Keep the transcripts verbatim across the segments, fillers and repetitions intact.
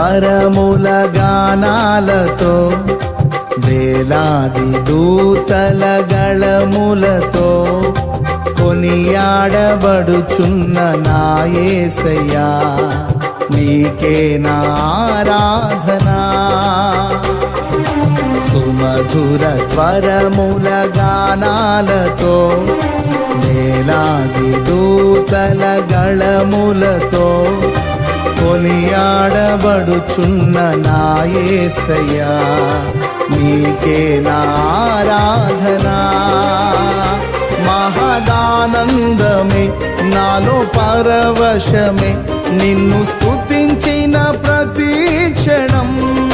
స్వరముల గానాలతో వేలాది దూతల గళములతో కొనియాడబడుచున్న నా యేసయ్యా నీకే నా ఆరాధనా. సుమధుర స్వరముల గానాలతో వేలాది దూతల గళములతో కొనియాడబడుచున్న నా యేసయ్యా నీకే నా ఆరాధనా. మహదానందమే నాలో పరవశమే నిన్ను స్తుతించిన ప్రతి క్షణం.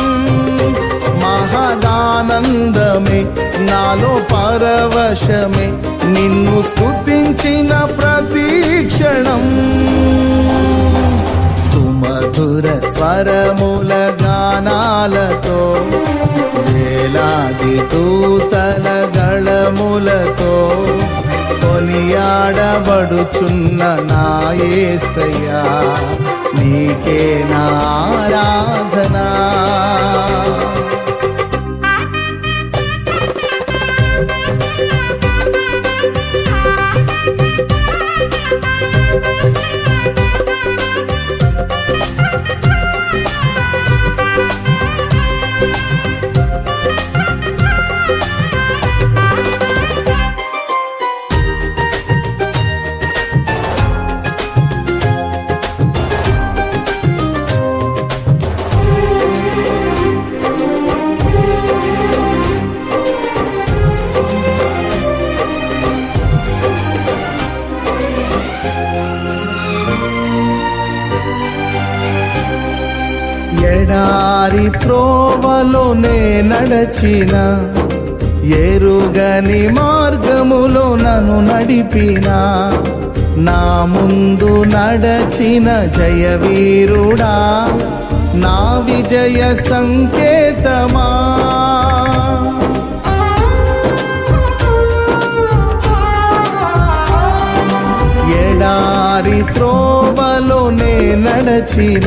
మహదానందమే నాలో పరవశమే నిన్ను స్తుతించిన ప్రతి క్షణం. సుమధుర స్వరముల గానాలతో వేలాది దూతల గళములతో కొనియాడబడుచున్న నా యేసయ్యా నీకే నా ఆరాధనా. ఎడారి త్రోవలోనే నడచిన ఎరుగని మార్గములో నన్ను నడిపిన నా ముందు నడచిన జయవీరుడా నా విజయ సంకేతమా. ఎడారి త్రోవలోనే నడచిన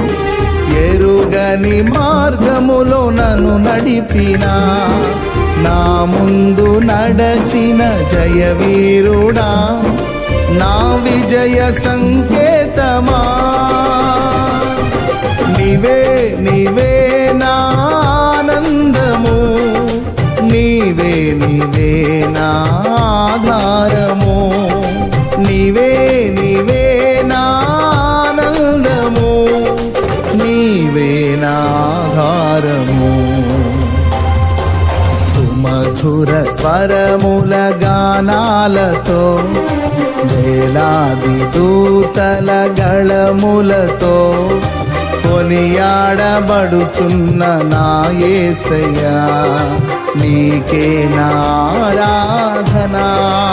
ఎరుగని మార్గములో నన్ను నడిపిన నా ముందు నడచిన జయవీరుడా నా విజయ సంకేతమా. నీవే నీవే నా ఆనందము నీవే నీవే నా ఆధారము. నీవే నీవే నా ఆనందము నీవే నా ఆధారము. సుమధుర స్వరముల గానాలతో వేలాది దూతల గళములతో కొనియాడబడుచున్న నా యేసయ్యా నీకే నా ఆరాధనా.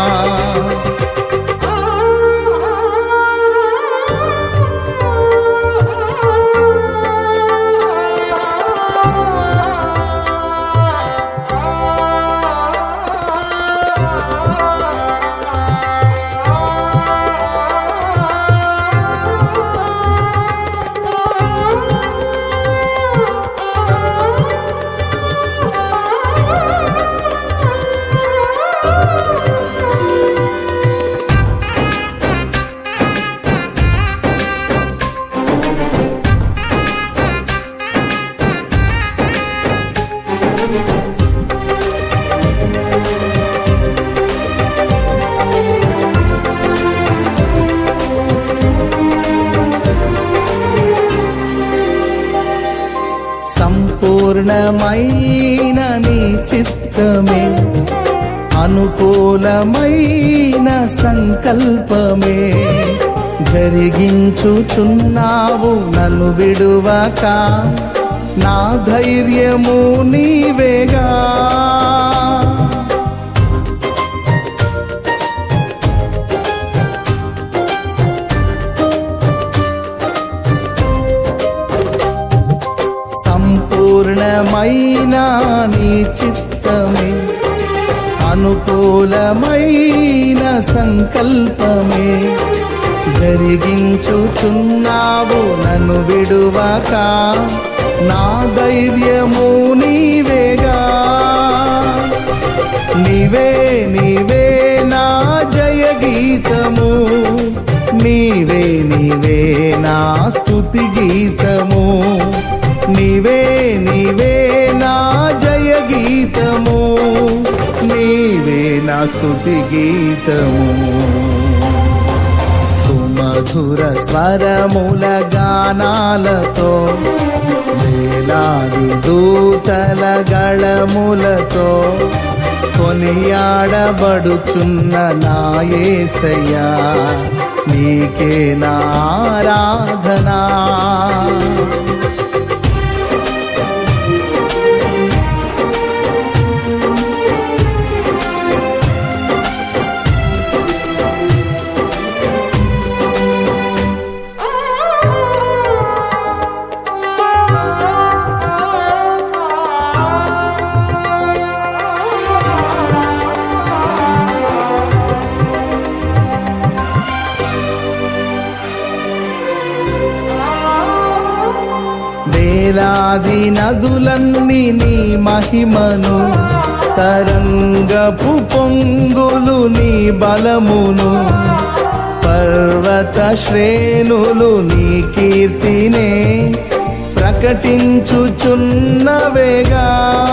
సంపూర్ణమైన నీ చిత్తమే అనుకూలమైన సంకల్పమే జరిగించుచున్నావు నన్ను విడువక నా ధైర్యము నీవేగా. సంపూర్ణమైన నీ చిత్తమే అనుకూలమైన సంకల్పమే జరిగించుచున్నావు నన్ను విడువక, నా ధైర్యము నీవేగా. నీవే నీవే నా జయ గీతము, నీవే నీవే నా స్తుతి గీతము, నీవే నీవే నా జయ గీతము, నీవే నా స్తుతి గీతము. సుమధుర స్వరముల గానాలతో, వేలాది దూతల గళములతో కొనియాడబడుచున్న నా యేసయ్యా, నీకే నా ఆరాధనా. వేలాది నదులన్నీ నీ మహిమను, తరంగపు పొంగులు నీ బలమును, పర్వత శ్రేణులు నీ కీర్తినే ప్రకటించుచున్నవేగా.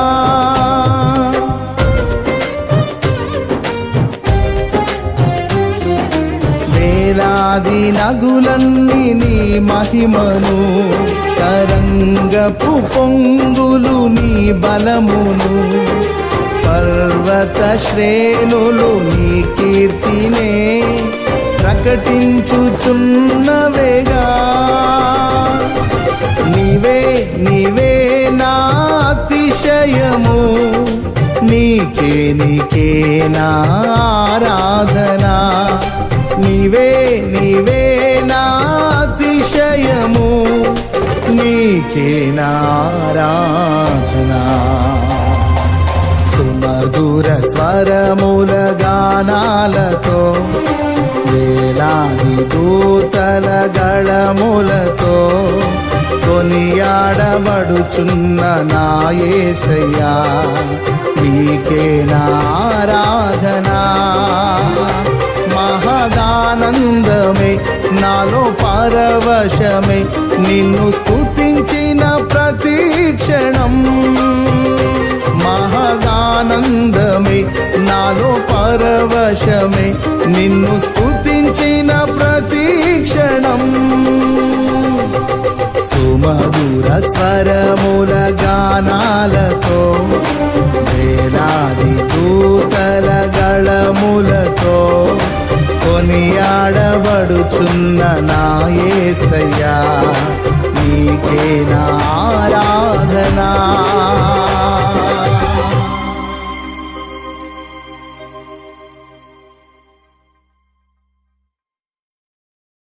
వేలాది నదులన్నీ నీ మహిమను, తరంగపు పొంగులు నీ బలమును, పర్వత శ్రేణులు నీ కీర్తినే ప్రకటించుచున్నవేగా. నీవే నీవే నా అతిశయము, నీకే నీకే నా ఆరాధనా. నీవే నీవే నా అతిశయము, నీకే నా ఆరాధనా. సుమధుర స్వరముల గానాలతో, వేలాది దూతల గళములతో కొనియాడబడుచున్న నా యేసయ్యా, నీకే నా ఆరాధనా. మహదానందమే నాలో పరవశమే, నిన్ను స్తుతించిన ప్రతి క్షణం. మహదానందమే నాలో పరవశమే, నిన్ను స్తుతించిన ప్రతి క్షణం. సుమధుర స్వరముల గానాలతో, వేలాది దూతల గళములతో కొనియాడబడుచున్న నా యేసయ్యా, నీకే నా ఆరాధనా.